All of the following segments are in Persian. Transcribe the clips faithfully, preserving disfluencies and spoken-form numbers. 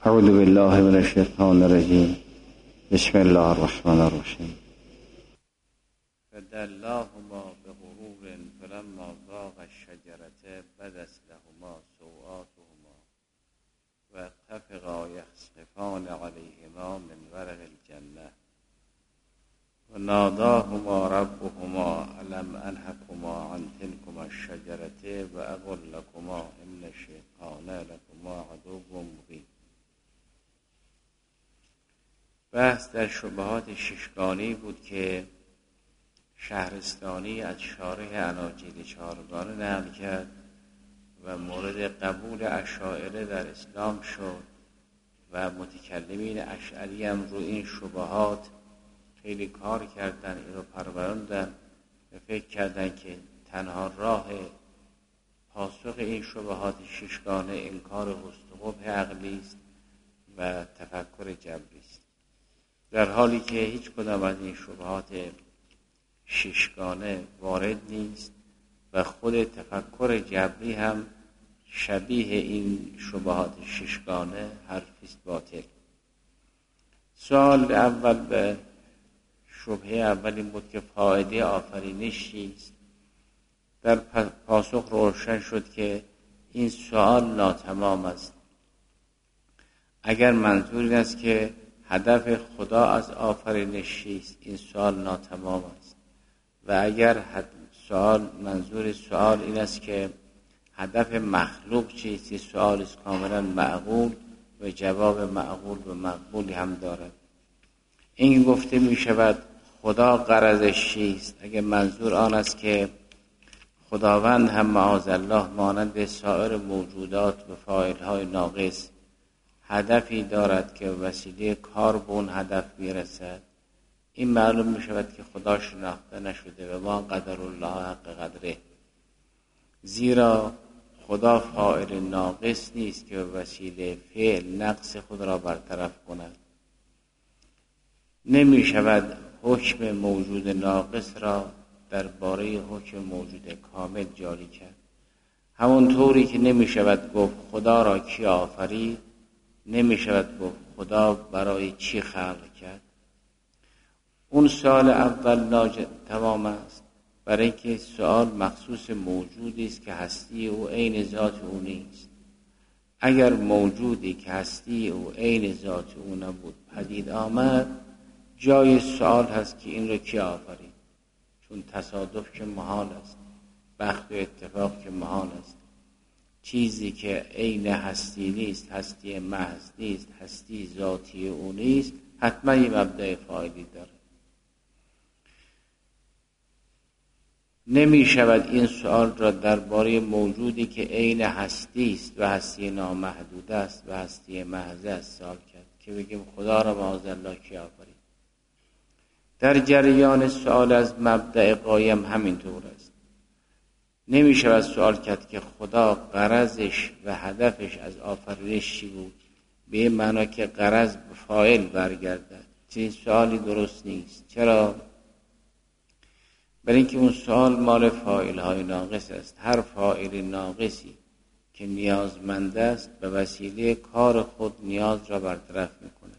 اعوذ بالله من الشیطان الرجیم. بسم الله الرحمن الرحیم. فدلاهما بغرور فلما ذاقا الشجرة بدت لهما سوآتهما واتفقا يخصفان عليهما من ورق الجنة وناداهما ربهما ألم أنهكما عن تلكما الشجرة وأقل لكما إن الشيطان لكما عدو مبين. بحث در شبهات ششگانی بود که شهرستانی از شارح اناجیل چهارگانه نقل کرد و مورد قبول اشاعره در اسلام شد و متکلمین اشعری هم رو این شبهات خیلی کار کردن، این رو پروراندن و فکر کردن که تنها راه پاسخ این شبهات ششگانه انکار حسن و قبح عقلی است و تفکر جبری است، در حالی که هیچ کدام از این شبهات ششگانه وارد نیست و خود تفکر جبری هم شبیه این شبهات ششگانه حرفیست باطل. سوال اول به شبهه اول این بود که فایده آفرینش چیست؟ در پاسخ روشن شد که این سوال ناتمام است. اگر منظور این است که هدف خدا از آفرینش چیست، این سوال ناتمام است. و اگر سوال منظور سوال این است که هدف مخلوق چیست، این سوال است کاملا معقول و جواب معقول و مقبولی هم دارد. این گفته می شود خدا غرضش چیست؟ اگر منظور آن است که خداوند هم معاذالله مانند سایر موجودات و فاعل‌های ناقص هدفی دارد که وسیله کار به اون هدف میرسد، این معلوم می شود که خدا شناخته نشده و ما قدر الله حق قدره، زیرا خدا فاعل ناقص نیست که وسیله فعل نقص خود را برطرف کند. نمی شود حکم موجود ناقص را درباره حکم موجود کامل جاری کرد. همون طوری که نمی شود گفت خدا را کی آفرید، نمی شود گفت خدا برای چی خلق کرد. اون سوال اول ناج... تمام است، برای اینکه سوال مخصوص موجودی است که هستی او عین ذات او نیست. اگر موجودی که هستی او عین ذات او نبود پدید آمد، جای سوال هست که این رو کی آفرید، چون تصادف که محال است، بخت و اتفاق که محال است. چیزی که عین هستی نیست، هستی محض نیست، هستی ذاتی او نیست، حتما یه مبدأ فاعلی داره. نمی شود این سوال را درباره موجودی که عین هستی است و هستی نامحدود است و هستی محض است سوال کرد که بگیم خدا را معاذالله کی آفرید. در جریان سوال از مبدأ قایم همینطور است. نمی شود سوال کرد که خدا غرضش و هدفش از آفرینش چی بود، به این معنا که غرض به فاعل برگردد. چنین سوالی درست نیست. چرا؟ برای اینکه اون سوال مال فاعل های ناقص است. هر فاعل ناقصی که نیازمند است به وسیله کار خود نیاز را برطرف میکنه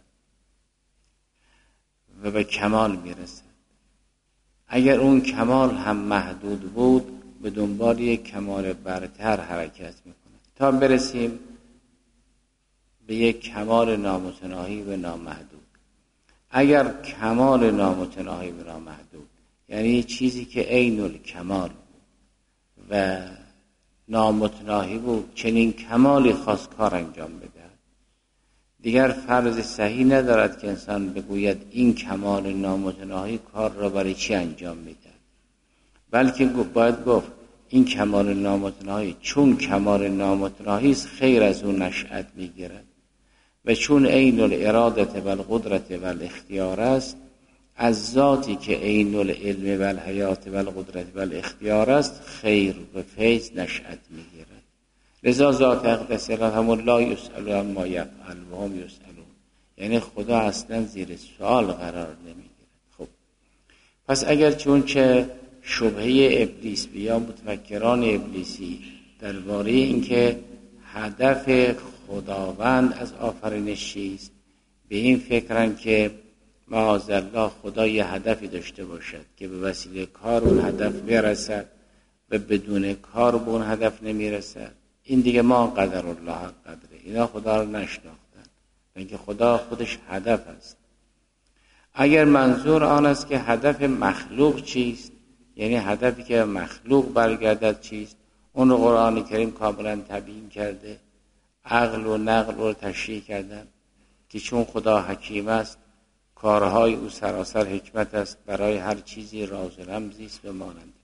و به کمال میرسد. اگر اون کمال هم محدود بود، به دنبال یک کمال برتر حرکت میکنه تا برسیم به یک کمال نامتناهی و نامحدود. اگر کمال نامتناهی و نامحدود یعنی چیزی که عین الکمال و نامتناهی بود، چنین کمالی خاص کار انجام بده، دیگر فرض صحیح ندارد که انسان بگوید این کمال نامتناهی کار را برای چی انجام میده، بلکه باید گفت این کمال نامتناهی چون کمال نامتناهی است خیر از اون نشأت میگیرد و چون عین الاراده و القدرت و الاختیار است، از ذاتی که عین العلم و الحیات و القدرت و الاختیار است خیر و فیض نشأت میگیرد. لذا ذات اقدس رحمه الله یسأل عما یفعل و هم یسألون، یعنی خدا اصلا زیر سوال قرار نمیگیرد. خب پس اگر چون چه شبهه ابلیس یا متفکران ابلیسی درباره اینکه هدف خداوند از آفرینش چیست، به این فکرن که معاذالله خدا یه هدفی داشته باشد که به وسیله کار اون هدف برسد و بدون کار به اون هدف نمیرسد. این دیگه ما قدر الله قدره، اینا خدا رو نشناختن، اینکه خدا خودش هدف است. اگر منظور آن است که هدف مخلوق چیست، یعنی هدفی که مخلوق برگردد چیست، اون رو قرآن کریم کاملا تبیین کرده، عقل و نقل رو تشریح کردن که چون خدا حکیم است کارهای او سراسر حکمت است، برای هر چیزی راز و رمزی است و مانند.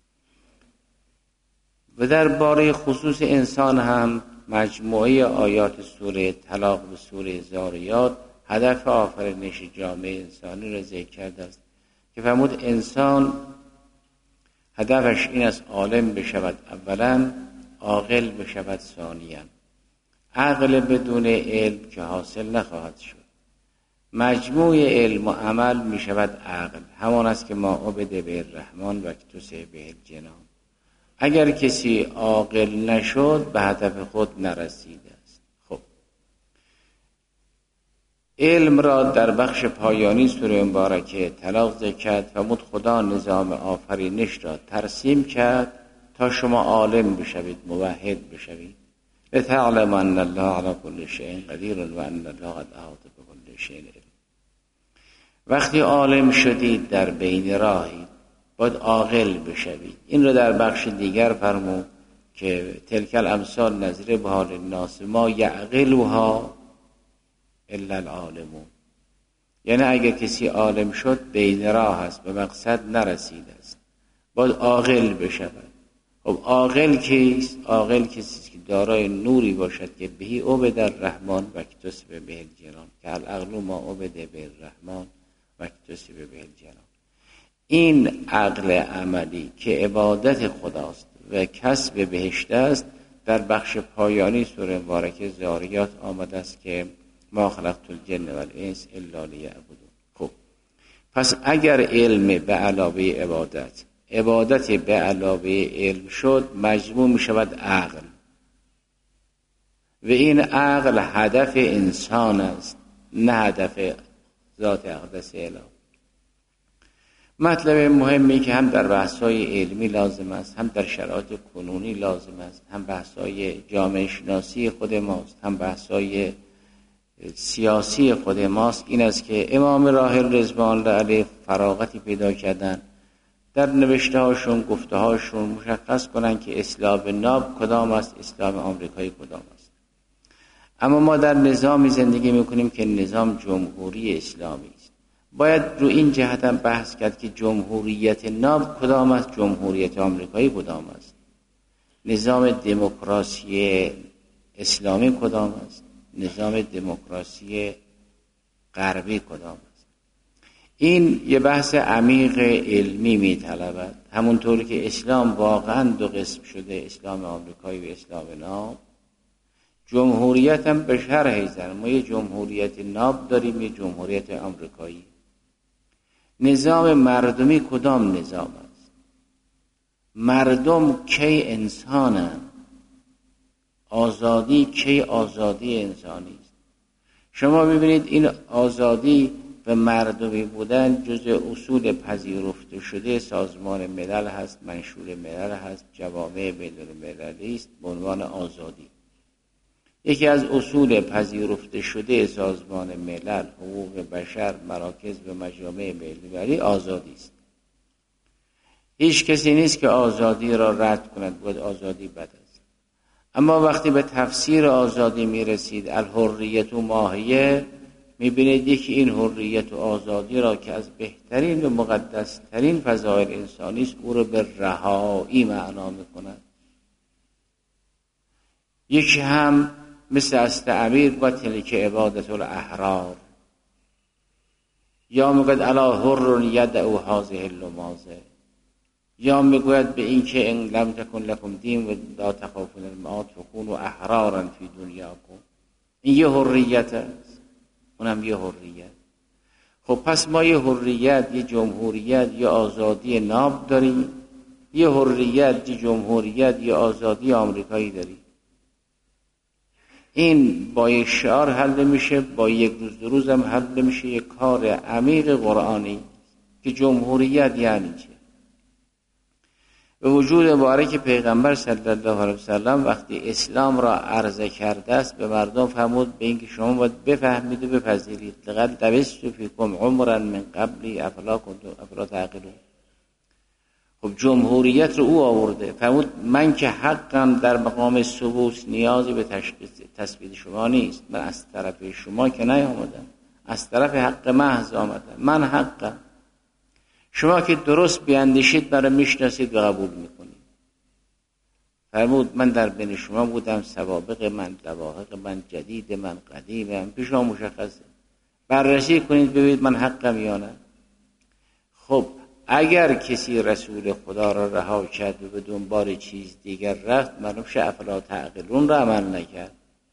و در باره خصوص انسان هم مجموعه آیات سوره طلاق و سوره ذاریات هدف آفرینش جامعه انسانی را ذکر کرده است که فرمود انسان هدفش این است عالم بشود اولا، عاقل بشود ثانیا. عقل بدون علم که حاصل نخواهد شد. مجموع علم و عمل می شود عقل، همان است که ما عبد به الرحمن و اکتسب به الجنان. اگر کسی عاقل نشد به هدف خود نرسیده است. خب علم را در بخش پایانی سوره مبارکه طلاق ذکر کرد. فرمود خدا نظام آفرینش را ترسیم کرد تا شما عالم بشوید، موحد بشوید. لتعلم ان الله علی کل شیء قدیر و ان الله قد احاط بكل شیء علم. وقتی عالم شدید در بین راهی باید عاقل بشوید. این رو در بخش دیگر فرمود که تلک الامثال نضرب بها للناس ما یعقلها الا العالمون. یعنی اگر کسی عالم شد بین راه است، به مقصد نرسیده است، باید عاقل بشود. خب عاقل کیست؟ عاقل کسی که دارای نوری باشد که بهی عبد الرحمن و اکتسب به الجنان، که العقل ما عبد به الرحمن و اکتسب به الجنان. این عقل عملی که عبادت خداست و کسب بهشت است در بخش پایانی سوره مبارکه ذاریات آمده است که ما خلقت الجن و الانس الا لیعبدون. خب پس اگر علم به علاوه عبادت، عبادت به علاوه علم شد، مجموع می شود عقل و این عقل هدف انسان است، نه هدف ذات اقدس الهی. مطلب مهمی که هم در بحث‌های علمی لازم است، هم در شرایط کنونی لازم است، هم بحث‌های جامعه شناسی خود ماست، هم بحث‌های سیاسی خود ماست، این است که امام راحل رضوان الله علیه فراغتی پیدا کردن در نوشته هاشون، گفته هاشون مشخص کنن که اسلام ناب کدام است، اسلام آمریکایی کدام است. اما ما در نظامی زندگی میکنیم که نظام جمهوری اسلامی است. باید رو این جهت هم بحث کرد که جمهوریت ناب کدام است، جمهوریت آمریکایی کدام است، نظام دموکراسی اسلامی کدام است، نظام دموکراسی غربی کدام است. این یه بحث عمیق علمی میطلبد. همونطور که اسلام واقعا دو قسم شده، اسلام آمریکایی و اسلام ناب، جمهوریت هم به شرح زن. ما یه جمهوریت ناب داریم، یه جمهوریت آمریکایی. نظام مردمی کدام نظام است؟ مردم کی انسانن؟ آزادی کی آزادی انسانی است؟ شما ببینید این آزادی و مردمی بودن جزء اصول پذیرفته شده سازمان ملل هست، منشور ملل هست، جوامع بین‌المللی است به عنوان آزادی. یکی از اصول پذیرفته شده سازمان ملل، حقوق بشر، مراکز و مجامع بین‌المللی آزادی است. هیچ کسی نیست که آزادی را رد کند، باید آزادی بد است. اما وقتی به تفسیر آزادی میرسید، الحریت و ماهیه، میبینید یکی این حریت و آزادی را که از بهترین و مقدسترین فضایل انسانی است، او را به رهایی معنا میکند. یکی هم مثل استعبیر و تلک عبادت الاحرار، یا میگوید الا حر یدعو هذه اللمازه، یا میگوید به این که ان لم تکن لکم دین و لا تخافون المعاد فکونوا احرارا فی دنیاکم. این یه حریت است، اونم یه حریت. خب پس ما یه حریت، یه جمهوریت، یه آزادی ناب داریم، یه حریت، یه جمهوریت، یه آزادی آمریکایی داریم. این با یک شعار حل میشه، با یک روز دو روز هم حل میشه. یک کار عمیق قرآنی که جمهوریت یعنی چه. به وجود مبارک پیغمبر صلی الله علیه وسلم وقتی اسلام را عرضه کرده است به مردم فرمود به اینکه شما باید بفهمید و بپذیرید. لقد لبثت فیکم عمرا من قبلی افلا کنتم افلا تعقلون. خب جمهوریت رو او آورده، فرمود من که حقم در مقام ثبوت نیازی به تثبیت شما نیست. من از طرف شما که نیامدم، از طرف حق محض آمدم. من حقم، شما که درست بیاندیشید برای میشناسید و قبول میکنید. فرمود من در بین شما بودم، سوابق من، لواحق من، جدید من، قدیمم پیش شما مشخصه، بررسی کنید ببینید من حقم یا نه. خب اگر کسی رسول خدا را رها کرد و به دنبال چیز دیگر رفت، معلوم شه افلا تعقلون را عمل نکرد.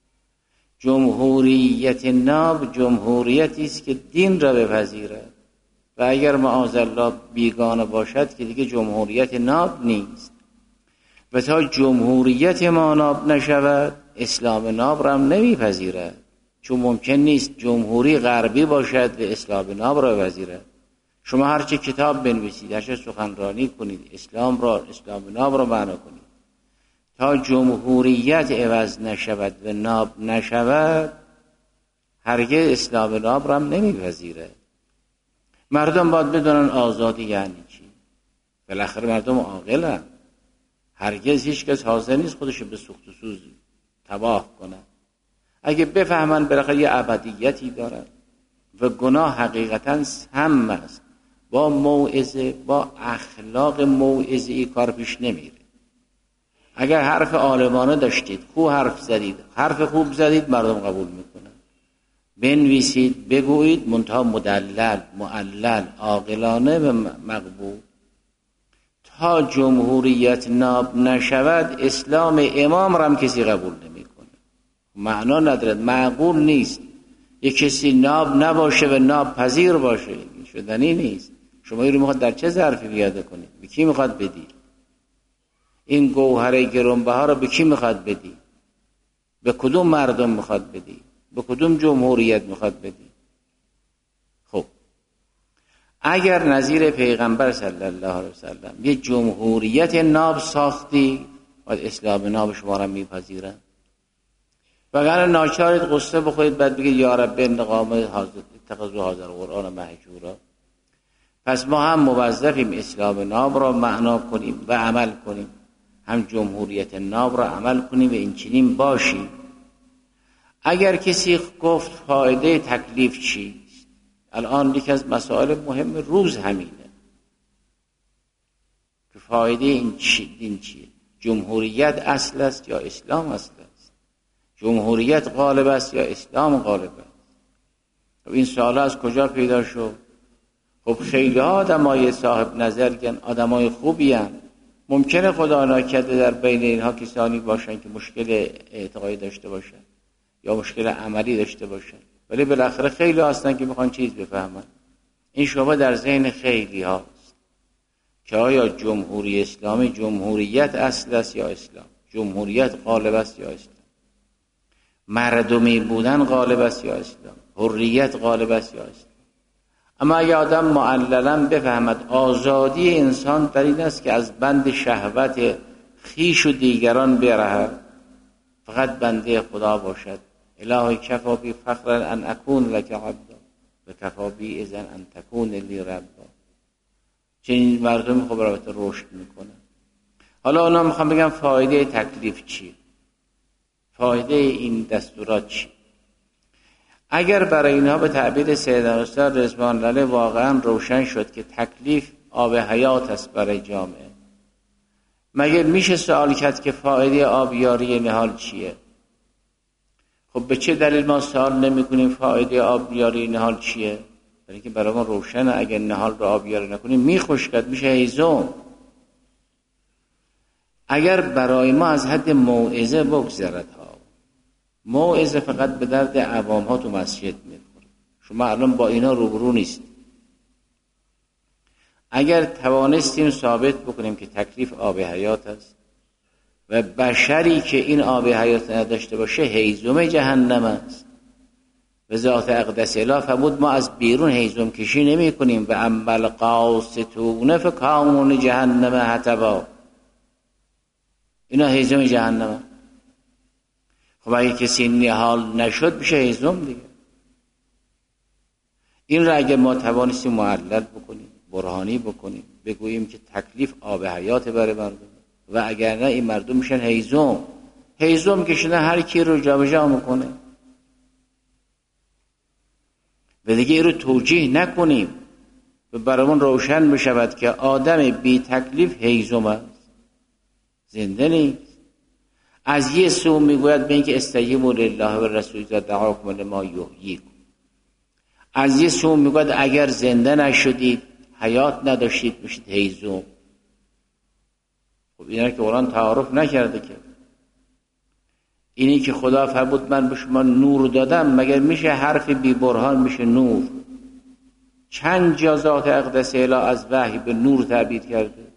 جمهوریت ناب جمهوریتی است که دین را بپذیرد و اگر معاذالله بیگانه باشد که دیگه جمهوریت ناب نیست. و تا جمهوریت ما ناب نشود اسلام ناب را هم نمیپذیرد، چون ممکن نیست جمهوری غربی باشد و اسلام ناب را بپذیرد. شما هرچه کتاب بنویسید، هرچه سخنرانی کنید، اسلام را اسلام ناب را معنا کنید، تا جمهوریت عوض نشود و ناب نشود هرگز اسلام ناب را هم نمیپذیرد. مردم باید بدونن آزادی یعنی چی. بالاخره مردم عاقلن، هرگز هیچ کس حاضر نیست خودش به سوخت و سوز تباه کنه. اگه بفهمن بالاخره یه ابدیتی دارن و گناه حقیقتا سم است، با موعظه با اخلاق موعظه‌ای کار پیش نمیره. اگر حرف عالمانه داشتید، خوب حرف زدید، حرف خوب زدید، مردم قبول میکنن. بنویسید، بگویید، منتها مدلل، معلل، عاقلانه و مقبول. تا جمهوریت ناب نشود اسلام امام را هم کسی قبول نمیکنه. معنا ندارد، معقول نیست یک کسی ناب نباشه و ناب پذیر باشه، شدنی نیست. شما این رو میخواد در چه ظرفی پیاده کنید؟ به کی میخواد بدی؟ این گوهر گرانبها رو به کی میخواد بدی؟ به کدوم مردم میخواد بدی؟ به کدوم جمهوریت میخواد بدی؟ خب اگر نظیر پیغمبر صلی الله علیه وسلم یه جمهوریت ناب ساختی و اسلام ناب شما را میپذیرن، وگرنه ناچارید قصه بخورید بعد بگید یا رب انتقام اتخذوا هذا القرآن مهجورا. پس ما هم موظفیم اسلام ناب را معنا کنیم و عمل کنیم، هم جمهوریت ناب را عمل کنیم و این چنین باشیم. اگر کسی گفت فایده تکلیف چیست، الان یکی از مسائل مهم روز همینه که فایده این چی دین چیه؟ جمهوریت اصل است یا اسلام اصل است؟ جمهوریت غالب است یا اسلام غالب است؟ و این سوال از کجا پیدا شد؟ خب خیلی آدمای صاحب نظرگن، آدمای خوبی هن. ممکنه خدا ناکرده در بین اینها کسانی باشن که مشکل اعتقادی داشته باشن یا مشکل عملی داشته باشن، ولی بالاخره خیلی هستن که میخوان چیز بفهمن. این شبه در ذهن خیلی هاست که آیا جمهوری اسلامی جمهوریت اصل است یا اسلام؟ جمهوریت غالب است یا اسلام؟ مردمی بودن غالب است یا اسلام؟ حریت غالب است یا اسلام؟ اما اگه آدم معللاً بفهمد آزادی انسان در این است که از بند شهوت خیش و دیگران برهد، فقط بنده خدا باشد. الهی کفا بی فخرا ان اکون لک عبدا و کفا بی اذن ان تکون لی ربا. چنین مردم خب رابطه رشد میکنه. حالا اونا میخوام بگم فایده تکلیف چیه؟ فایده این دستورات چیه؟ اگر برای اینها به تعبیر سید استاد رضوان الله واقعا روشن شد که تکلیف آب حیات است برای جامعه، مگه میشه سوال کرد که فایده آبیاری نهال چیه؟ خب به چه دلیل ما سوال نمی کنیم فایده آبیاری نهال چیه؟ برای اینکه برای ما روشنه اگر نهال رو آبیاری نکنیم میخشکد، میشه هیزم. اگر برای ما از حد موعظه بگذرد ها، موعظه فقط به درد عوام ها تو مسجد میخوره. شما الان با اینا روبرو نیست. اگر توانستیم ثابت بکنیم که تکلیف آب حیات است، و بشری که این آب حیات نداشته باشه هیزم جهنم است. به ذات اقدس اله فرمود ما از بیرون هیزم کشی نمی کنیم و اما قاسطون فکانون جهنم حطبا، اینا هیزم جهنم. خب اگه کسی نهال نشد میشه هیزم دیگه. این را اگه ما توانستیم معلل بکنیم، برهانی بکنیم، بگوییم که تکلیف آب حیات برای مردم و اگر نه این مردم میشن هیزم. هیزم کشیدن هر کی رو جابجا میکنه و دیگه این رو توجیه نکنیم و برامون روشن بشود که آدم بی تکلیف هیزم است، زنده نیست. از یه سو میگوید به اینکه استجیبوا لله و رسول اذا دعاکم لما یحییکم، از یه سو میگوید اگر زنده نشدید، حیات نداشتید، میشید هیزم. خب اینا که قرآن تعارف نکرده که. اینی که خدا فرمود من به شما نور دادم، مگر میشه حرف بی برهان میشه نور؟ چند جا ذات اقدس اله از وحی به نور تعبیر کرده.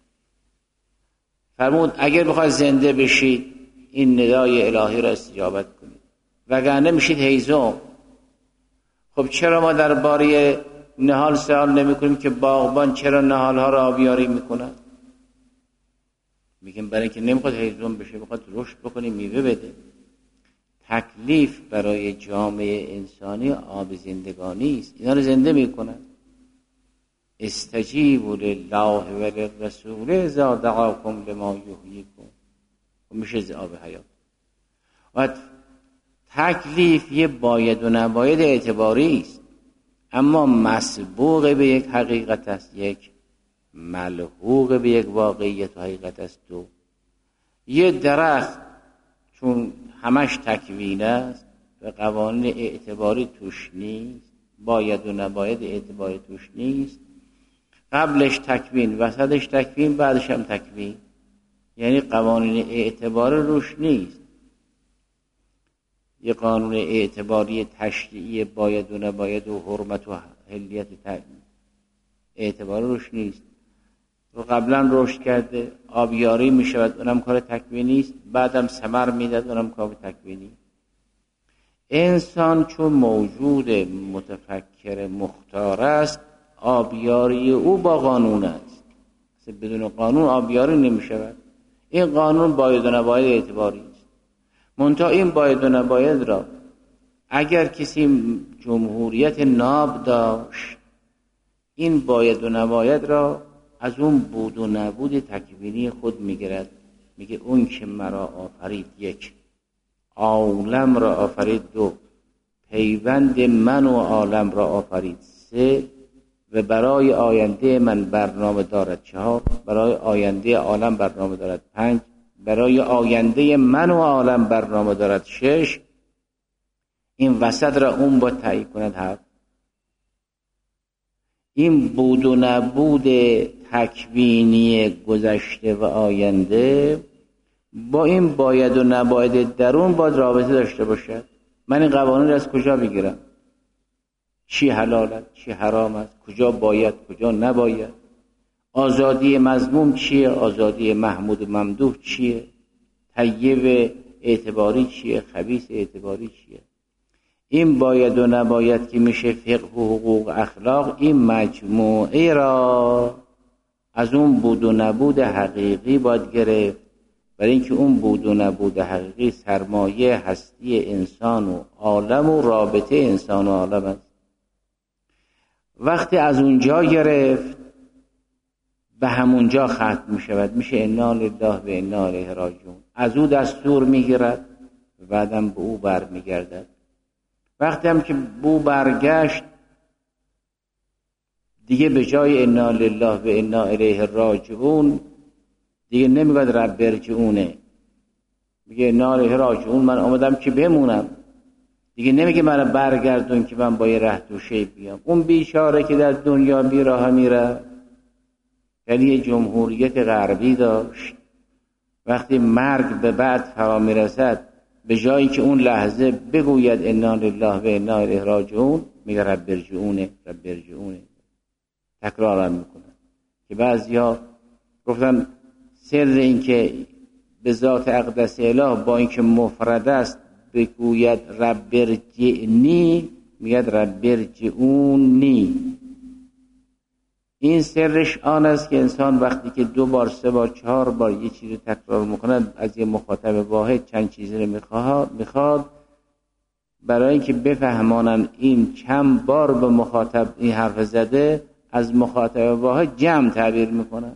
فرمود اگر بخواید زنده بشید این ندای الهی را استجابت کنید وگرنه میشید هیزم. خب چرا ما در باره نهال سوال نمی کنیم که باغبان چرا نهالها را آبیاری میکنه؟ میگیم برای اینکه نمیخواد هیزم بشه، میخواد رشد بکنه، میوه بده. تکلیف برای جامعه انسانی آب زندگانی است، اینا رو زنده میکنن. استجیبوا لله و للرسول اذا دعاکم لما یحییکم، و میشه آب حیات. و تکلیف یه باید و نباید اعتباری است، اما مسبوق به یک حقیقت است، یک ملحوق به یک واقعیت و حقیقت است. دو، یه درخت چون همش تکوین است و قوانین اعتباری توش نیست، باید و نباید اعتباری توش نیست، قبلش تکوین، وسطش تکوین، بعدش هم تکوین، یعنی قوانین اعتباری روش نیست. یه قانون اعتباری تشریعی باید و نباید و حرمت و حلیت اعتباری روش نیست. و قبلا رشد کرده، آبیاری می شود، اونم کار تکوینی است، بعدم ثمر میداد، اونم کار تکوینی. انسان چون موجود متفکر مختار است، آبیاری او با قانون است. بدون قانون آبیاری نمی شود. این قانون باید و نباید اعتباری است. منتها این باید و نباید را اگر کسی جمهوریت ناب داشت، این باید و نباید را از اون بود و نبود تکوینی خود میگیرد. میگه اون که مرا آفرید یک، عالم را آفرید دو، پیوند من و عالم را آفرید سه، و برای آینده من برنامه دارد چهار، برای آینده عالم برنامه دارد پنج، برای آینده من و عالم برنامه دارد شش، این وسط را اون با تعیین کند هفت. این بود و نبود تکوینی گذشته و آینده با این باید و نباید درون باید رابطه داشته باشد. من این قوانین از کجا بگیرم؟ چی حلال است، چی حرام است، کجا باید، کجا نباید، آزادی مذموم چیه، آزادی محمود و ممدوح چیه، طیب اعتباری چیه، خبیث اعتباری چیه. این باید و نباید که میشه فقه و حقوق اخلاق، این مجموعه را از اون بود و نبود حقیقی باید گرفت، برای اینکه اون بود و نبود حقیقی سرمایه هستی انسان و عالم و رابطه انسان و عالم است. وقتی از اونجا گرفت به همونجا ختم می شود، میشه انا لله و انا الیه راجعون. از او دستور میگیرد و بعدم به او بر میگردد. وقتی هم که بو برگشت دیگه به جای انا لله و انا الیه راجعون دیگه نمیگوید رب ارجعونه، میگه انا الیه راجعون، من آمدم که بمونم. دیگه نمیگه من برگردون که من با یه ره دوشه بیام. اون بیچاره که در دنیا بی راه میره، یعنی یه جمهوریت غربی داشت، وقتی مرگ به بعد فرا میرسد به جایی که اون لحظه بگوید انا لله و انا الیه راجعون، میگه رب ارجعونه، رب ارجعونه، تکرارم میکنه. که بعضیا گفتن سر این که به ذات اقدس اله با اینکه مفرد است بگوید رب ارجعنی، میگد رب ارجعونی. این سرش آن است که انسان وقتی که دو بار سه بار چهار بار یه چیز تکرار میکند از یه مخاطب واحد چند چیزی رو میخواد میخواد برای اینکه بفهمانن این چند بار به مخاطب این حرف زده، از مخاطب واحد جمع تعبیر میکنن،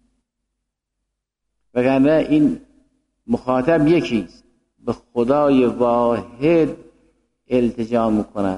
وگرنه این مخاطب یکیست، به خدای واحد التجا میکنن.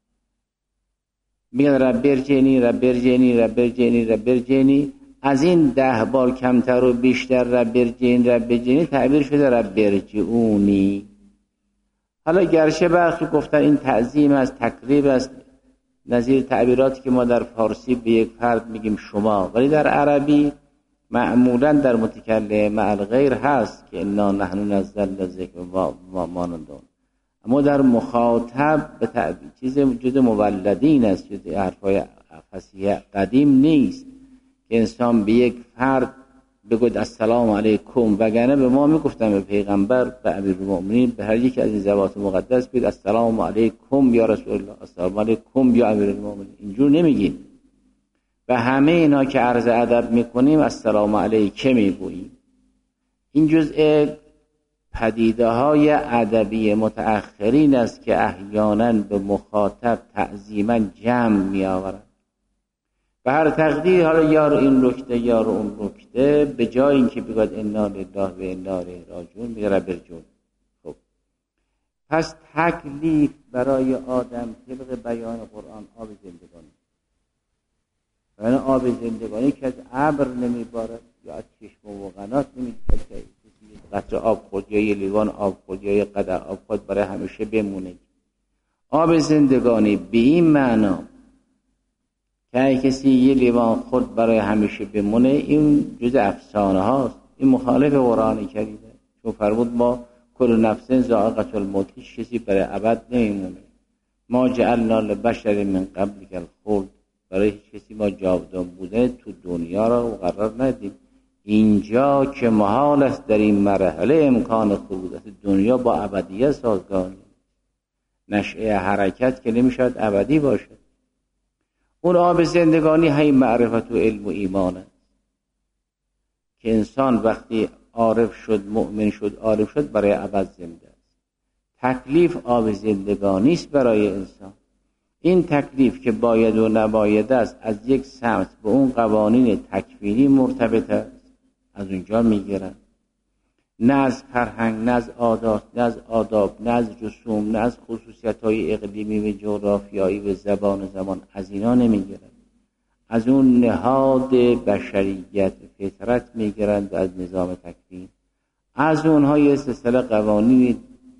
میگن رب ارجعنی رب ارجعنی رب ارجعنی رب ارجعنی. از این ده بار کمتر و بیشتر رب ارجعنی رب ارجعنی تعبیر شده رب ارجعونی. حالا گرچه برخی گفتن این تعظیم است، تکریب است، نظیر تعبیراتی که ما در فارسی به یک فرد میگیم شما، ولی در عربی معمولا در متکلم مع الغیر هست که انا نحن نزلنا الذکر و ما نندون، اما در مخاطب به تعبیر چیز وجود مولدین است، چیز حرفای فصیح قدیم نیست که انسان به یک فرد بگوید السلام علیکم، وگرنه به ما میگفتن به پیغمبر، به امیرالمؤمنین، به هر یک از این ذوات مقدس بگید السلام علیکم یا رسول الله، السلام علیکم یا امیرالمؤمنین. اینجور نمیگیم. و همه اینا که عرض ادب میکنیم السلام علیکم میگوییم. این جزء پدیده های ادبی متأخرین است که احیانا به مخاطب تعظیما جمع می آورند. به هر تقدیر حالا یار این رکته یار اون رکته، به جای اینکه بگوید انا لله و انا الیه راجعون میگه رب ارجعون. خب پس تکلیف برای آدم طبق بیان قرآن آب زندگانی، یعنی آب زندگانی که از ابر نمیبارد یا از چشم و قنات نمیبارد، قطره آب خورد یا یه لیوان آب خورد یا یه قدر آب خورد برای همیشه بمونه. آب زندگانی به این معنا که کسی یه لیوان خورد برای همیشه بمونه، این جز افسانه هاست، این مخالف قرآن کریمه. چون فرمود ما کل نفس ذائقة الموت، هیچ کسی برای ابد نمیمونه. ما جعلنا لبشر من قبلک الخلد، برای هیچ کسی ما جاودان بودن تو دنیا را قرار ندیم. اینجا که محال است در این مرحله امکان خلود دنیا با ابدیت سازگار، نشأه حرکت که نمیشود ابدی باشد. اون آب زندگانی هی معرفت و علم و ایمان است که انسان وقتی عارف شد، مؤمن شد، عارف شد، برای ابد زنده است. تکلیف آب زندگانی است برای انسان. این تکلیف که باید و نباید است از یک سمت به اون قوانین تکوینی مرتبط است، از اونجا میگیرن، نه از فرهنگ، نه از عادات، نه از آداب، نه از رسوم، نه از خصوصیت‌های اقلیمی و جغرافیایی و زبان و زمان، از اینا نمیگیرن. از اون نهاد بشریت فطرت میگیرند، از نظام تکوین، از اونها یه سلسله قوانینی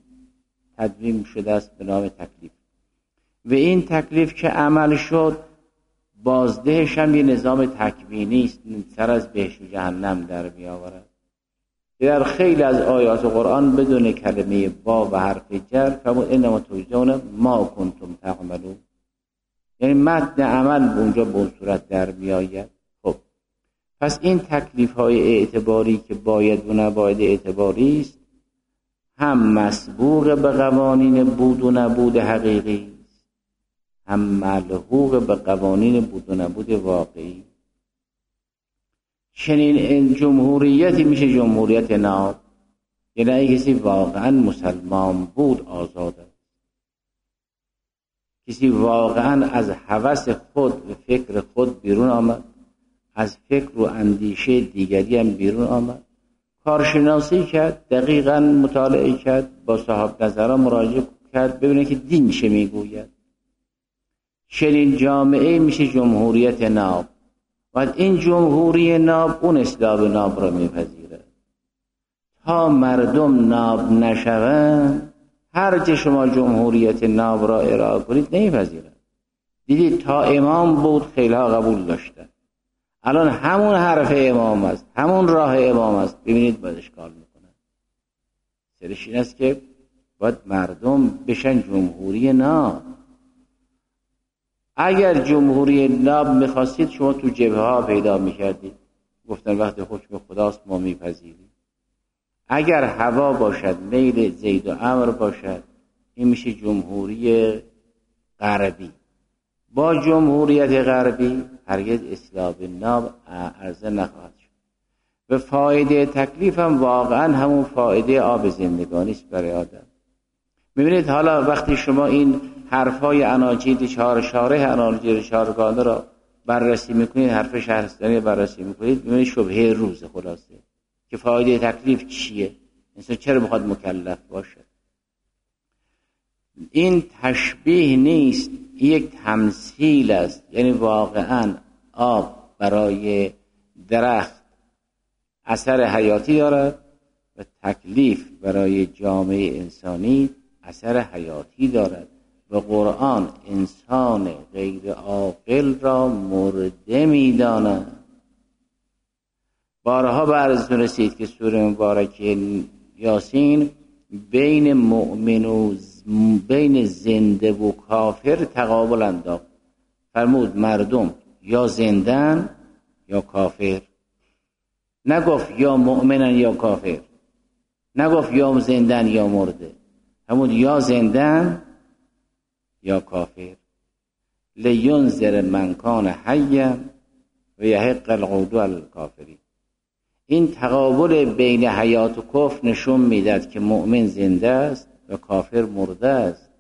تدوین شده است به نام تکلیف. و این تکلیف که عمل شد، بازدهش هم یه نظام تکوینی است، سر از بهشت و جهنم در میآورد. در خیلی از آیات قرآن بدون کلمه با و حرف جر فرمود انما تجزون ما کنتم تعملون، یعنی متن عمل اونجا به اون صورت در میآید. خب پس این تکلیف های اعتباری که باید و نباید اعتباری است، هم مسبوق به قوانین بود و نبود حقیقی، هم ملحوق به قوانین بود و نبود واقعی. چنین جمهوریتی میشه جمهوریت ناب، یعنی اگه کسی واقعا مسلمان بود آزاد است، کسی واقعا از هوس خود و فکر خود بیرون آمد، از فکر و اندیشه دیگری هم بیرون آمد، کارشناسی کرد، دقیقاً مطالعه کرد، با صاحب نظران مراجعه کرد ببینه که دین چه میگوید. چنین جامعه میشه جمهوریت ناب. و این جمهوری ناب اون اسلام ناب را میپذیره. تا مردم ناب نشوند، هر چه شما جمهوریت ناب را ارائه کنید نمیپذیره. دیدید تا امام بود خیلی ها قبول داشتن، الان همون حرف امام است، همون راه امام است، ببینید باید اشکال میکنن. سرش این است که باید مردم بشن جمهوری ناب. اگر جمهوری ناب میخواستید شما تو جبهه ها پیدا میکردید، گفتن وقتی حکم خداست ما میپذیریم. اگر هوا باشد، میل زید و عمرو باشد، این میشه جمهوری غربی. با جمهوریت غربی هرگز اصلاح بالناب عرضه نخواهد شد. و فایده تکلیف هم واقعا همون فایده آب زندگانی است برای آدم. میبینید حالا وقتی شما این حرفای اناجیل چهار شاره اناجیل چهارگانه را بررسی میکنید، حرف شهرستانی بررسی میکنید، میبینید شبهه روز خلاصه که فایده تکلیف چیه، انسان چرا میخواد مکلف باشه. این تشبیه نیست، یک تمثیل است. یعنی واقعا آب برای درخت اثر حیاتی دارد و تکلیف برای جامعه انسانی اثر حیاتی دارد. و قرآن انسان غیر عاقل را مرده می‌داند. بارها به عرضتون رسید که سوره مبارکه یاسین بین مؤمن و بین زنده و کافر تقابل انداخت. فرمود مردم یا زندن یا کافر. نگفت یا مؤمنن یا کافر، نگفت یا زندن یا مرده، همون یا زندن یا کافر. لینذر من کان حیا و یحق القول علی الکافرین. این تقابل بین حیات و کفر نشون میداد که مؤمن زنده است و کافر مرده است.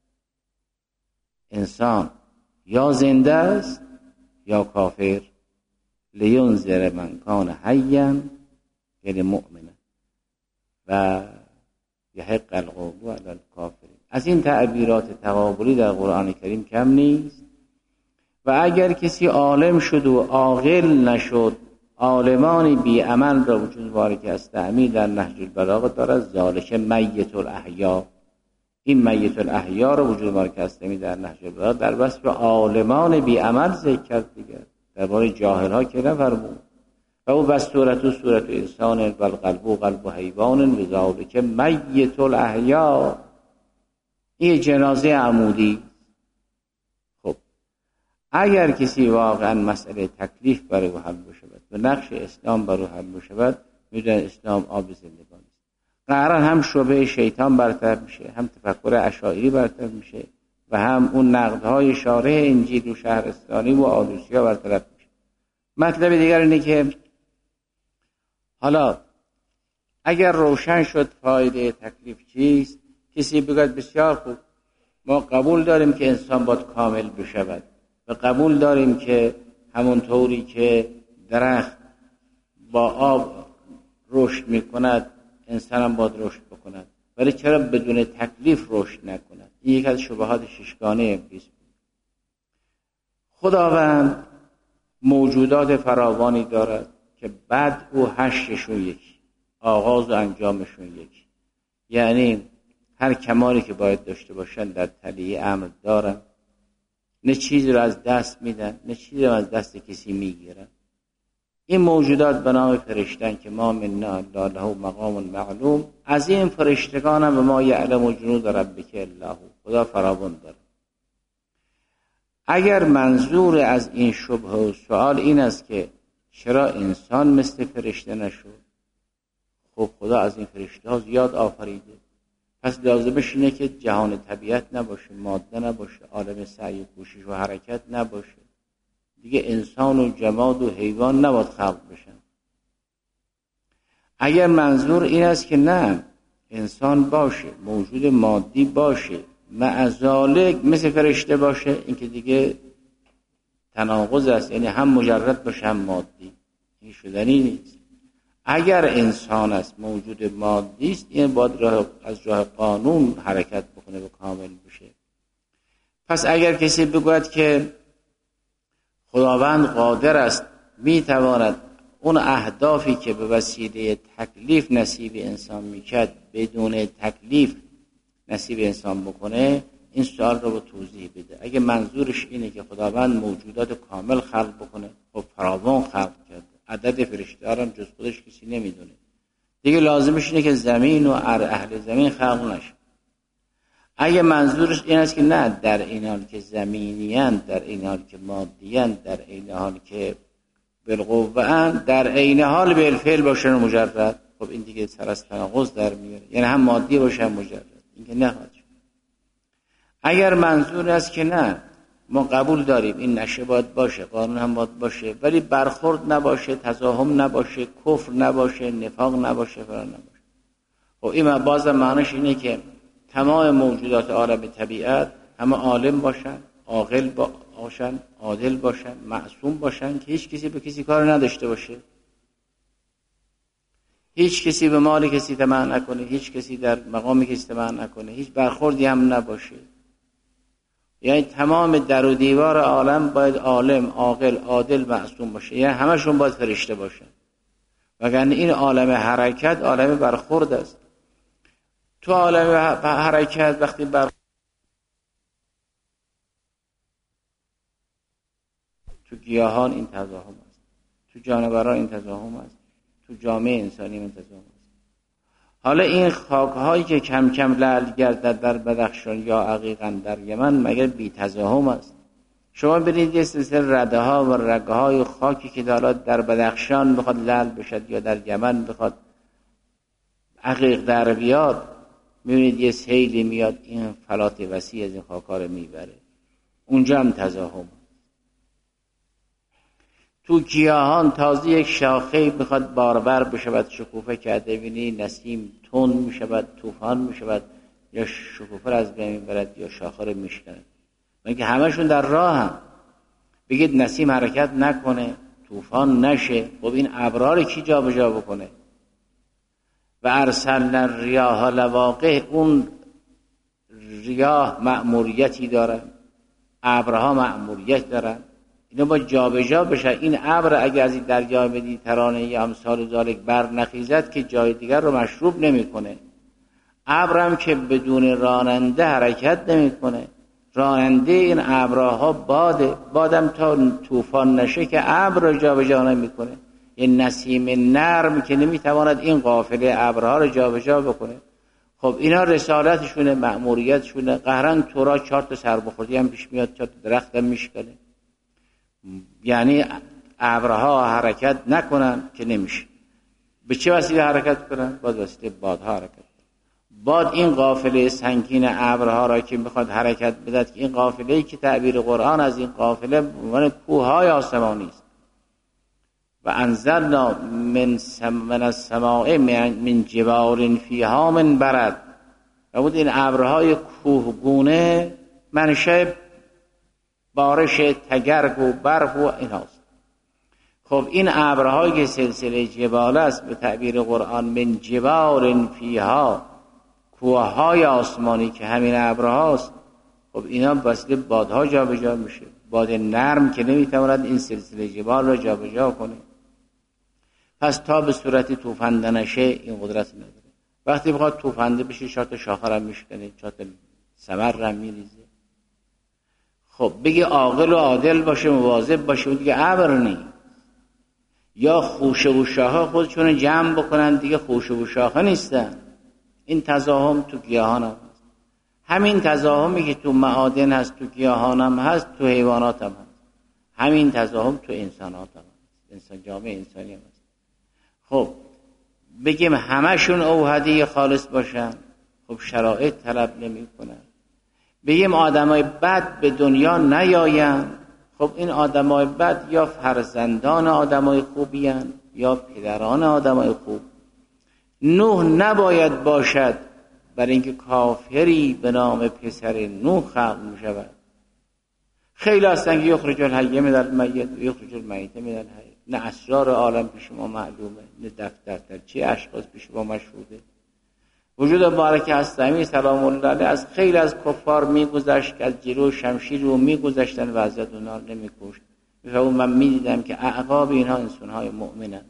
انسان یا زنده است یا کافر. لینذر من کان حیا یعنی مؤمن و یحق القول علی الکافرین. از این تعبیرات تقابلی در قرآن کریم کم نیست. و اگر کسی عالم شد و عاقل نشد، عالمانی بی عمل را وجود وارد است. تعمیل در نهج البلاغه دارد ذالک میت الاحیا. این میت الاحیا را وجود وارد است در نهج البلاغه در وصف عالمان بی عمل ذکر کرد دیگر. درباره جاهل ها که نفرمود. و او بس صورت و صورت انسان و القلب و قلب و حیوان و ذالک میت الاحیا. این جنازه عمودی. خب اگر کسی واقعا مسئله تکلیف برای او حل بشود و نقش اسلام برای او حل بشود، میدونه اسلام آب زندگانی است. قرار هم شبه شیطان برطرف میشه، هم تفکر اشاعری برطرف میشه و هم اون نقدهای شارح انجیل و شهرستانی و آلوسیا برطرف میشه. مطلب دیگر اینه که حالا اگر روشن شد فایده تکلیف چیست، کسی بگوید بسیار خوب، ما قبول داریم که انسان باید کامل بشود و قبول داریم که همون طوری که درخت با آب رشد میکند انسان هم باید رشد بکند، ولی چرا بدون تکلیف رشد نکند؟ این یک از شبهات ششگانه ابلیس بود. خداوند موجودات فراوانی دارد که بعد او هشتشون یکی، آغاز و انجامشون یکی. یعنی هر کمالی که باید داشته باشن در تلیه امر دارن، نه چیزی رو از دست میدن نه چیزی رو از دست کسی میگیرن. این موجودات به نام فرشتن که ما منا الا له مقام معلوم. از این فرشتگان هم به ما یعلم جنود ربک الا هو. خدا فراوان داره. اگر منظور از این شبهه و سوال این است که چرا انسان مثل فرشته نشد، خب خدا از این فرشته ها زیاد آفریده، پس لازمش اینه که جهان طبیعت نباشه، ماده نباشه، عالم سعی و کوشش و حرکت نباشه دیگه. انسان و جماد و حیوان نباید خلق بشن. اگر منظور این است که نه انسان باشه، موجود مادی باشه، معذالک مثل فرشته باشه، این که دیگه تناقض است. یعنی هم مجرد باشه هم مادی، این شدنی نیست. اگر انسان است موجود مادی است، این باید راه از راه قانون حرکت بکنه و کامل بشه. پس اگر کسی بگوید که خداوند قادر است میتواند اون اهدافی که به وسیله تکلیف نصیب انسان میکرد بدون تکلیف نصیب انسان بکنه، این سوال رو به توضیح بده. اگه منظورش اینه که خداوند موجودات کامل خلق بکنه، خب فراوان خلق کرده، عدد فرشته ها جز خودش کسی نمیدونه دیگه. لازمش اینه که زمین و اهل زمین خلق نشه. اگه منظورش این است که نه، در این حال که زمینیان، در این حال که مادیان، در این حال که بالقوه، در این حال بالفعل باشن مجرد، خب این دیگه سر از تناقض در میاره، یعنی هم مادی باشه هم مجرد، این که نخواهد شد. اگر منظور است که نه ما قبول داریم این نشه باید باشه، قانون هم باید باشه، ولی برخورد نباشه، تزاحم نباشه، کفر نباشه، نفاق نباشه، فران نباشه، خب این باز معنیش اینه که تمام موجودات عالم طبیعت همه عالم باشن، عاقل باشن، عادل باشن، معصوم باشن، که هیچ کسی به کسی کار نداشته باشه، هیچ کسی به مال کسی طمع نکنه، هیچ کسی در مقام کسی طمع نکنه، هیچ برخوردی هم نباشه. یعنی تمام در و دیوار عالم باید عالم، عاقل، عادل، معصوم باشه، یعنی همشون باید فرشته باشه، وگرنه این عالم حرکت عالم برخورد است. تو عالم حرکت وقتی بر تو گیاهان این تزاحم است، تو جانوران این تزاحم است، تو جامعه انسانی این تزاحم است. حالا این خاک‌هایی که کم کم لعل گردد در بدخشان یا عقیقاً در یمن مگر بی تزاحم است؟ شما برید یه سلسله رده ها و رگه های خاکی که در بدخشان بخواد لعل بشد یا در یمن بخواد عقیق در بیاد، میبینید یه سیلی میاد این فلات وسیع از این خاک‌ها رو میبره، اونجا هم تزاحم. تو گیاهان تازه یک شاخه بخواد بارور بشود شکوفه کرده، ببینی نسیم تند میشود، طوفان میشود، یا شکوفه را از بین میبرد یا شاخه رو میشکنه، مگه همشون در راه هم. بگید نسیم حرکت نکنه، طوفان نشه، خب این ابرها رو کی جا به جا بکنه؟ و ارسلنا الریاح لواقح، اون ریاح مأموریتی دارن، ابرها مأموریت دارن، اینا با جا به جا بشه. این ابر اگه از این دریا مدیترانه یا امثال ذالک بر نخیزد که جای دیگر رو مشروب نمیکنه. ابر هم که بدون راننده حرکت نمیکنه، راننده این ابرها باده، بادم تا طوفان نشه که ابر رو جا به جا نمیکنه. یه نسیم نرم که نمیتواند این قافله ابرها رو جا به جا بکنه. خب اینا رسالتشونه، مأموریتشونه. قهرن تورا چهار تا سربخوردی هم پیش میاد، چهار تا درخت هم میشکنه، یعنی ابرها حرکت نکنن که نمیشه. به چه وسیله حرکت کنن؟ با وسیله بادها حرکت کنن. باد این قافله سنگین ابرها را که میخواد حرکت بدهد، که این قافله‌ای که تعبیر قرآن از این قافله من کوههای آسمانی است. و انزلنا من سم من السماء من جبال فیها من برد، و بود این ابرهای کوهگونه منشأ بارش تگرگ و برف و ایناست. خب این ابرهایی که سلسله جبال است به تعبیر قرآن، من جبال فیها، کوههای آسمانی که همین ابرهاست، خب اینا وسیله بادها جا به جا میشه. باد نرم که نمیتواند این سلسله جبال را جا به جا کنه، پس تا به صورت توفنده نشه این قدرت نداره. وقتی بخواد توفنده بشه چهار تا شاخه را میشکنه، چهار تا ثمر را میریزه. خب بگه عاقل و عادل باشه، مواظب باشه، اون دیگه ابر نیست. یا خوشه و شاخه خودشون جمع بکنن، دیگه خوشه و شاخه نیستن. این تزاحم تو گیاهان هم هست. همین تزاحمی که تو معادن هست تو گیاهان هم هست، تو حیوانات هم هست. همین تزاحم تو انسانات هم هست، انسان جامعه انسانی هم هست. خب بگیم همشون اوحدی خالص باشن، خب شرایط طلب نمی کنن. بگیم آدمای بد به دنیا نیاین، خب این آدمای بد یا فرزندان آدمای خوبی هن یا پدران آدمای خوب. نوح نباید باشد برای اینکه کافری به نام پسر نوح خلق می شود. خیلی هستن که یخرج الحی من المیت و یخرج المیت من الحی. نه اسرار عالم پیش ما معلومه، نه دفتر چه اشخاص پیش ما مشهوده. وجود مبارک هستمی سلام الله علیه از خیلی از کفار میگذشت که از جلو شمشیر رو میگذشتن و از اونها نمیکشت. میفهمم من میدیدم که اعقاب اینها انسانهای مؤمنن.